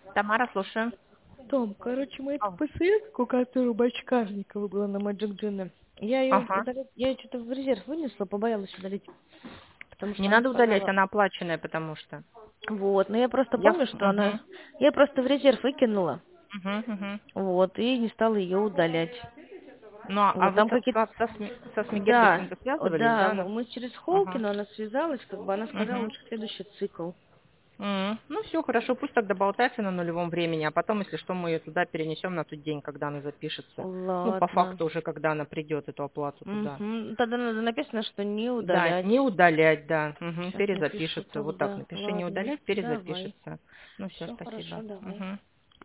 Тамара, слушаю. Том, короче, мою Ау. ПСС-ку, которая у Бочкарникова была на Magic Джине, я ее Ага. удалить, я ее что-то в резерв вынесла, побоялась удалить, потому Не что она надо удалять, сказала, она оплаченная, потому что. вот, но я просто Я... помню, что Угу. она, я просто в резерв выкинула, Угу, угу. вот, и не стала ее удалять. Ну, а Вот вы там какие-то, со да, Смигербичем-то связывались, да, да? Ну? мы через Ага. Холкину, она связалась, как бы она сказала, Угу. лучше следующий цикл. Ну, все, хорошо, пусть тогда болтается на нулевом времени, а потом, если что, мы ее туда перенесем на тот день, когда она запишется. Ну, по Ладно. факту уже, когда она придет, эту оплату туда. Угу. Тогда надо написано, что не Да, удалять. не удалять, да. Угу, Сейчас напишу перезапишется. Вот так тогда. напиши, не Ладно, удалять, давай. перезапишется. Ну все, Все хорошо, спасибо. давай. Угу.